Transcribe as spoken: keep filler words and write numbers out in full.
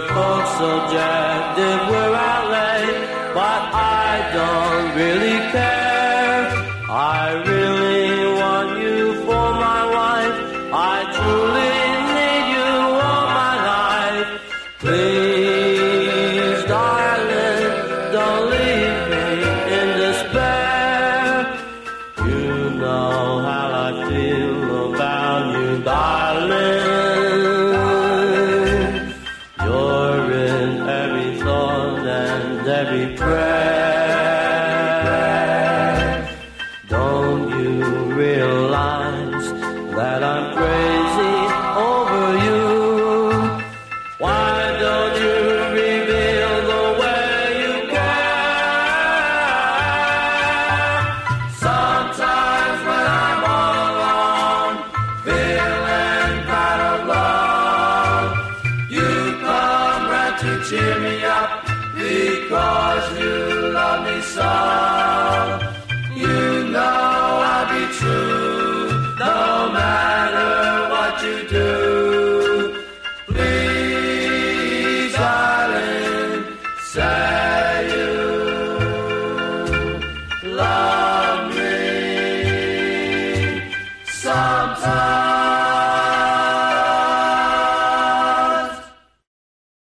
folks subjective where I lay, but I don't really care. I really want you for my wife. I truly need you all my life. Please, darling, don't leave me in despair. You know how I feel about you, darling. You're in every thought and every prayer. Don't you realize that I'm crazy over you? Why don't you reveal the way you care? Sometimes when I'm all alone, feeling kind of low, you come round to cheer me up.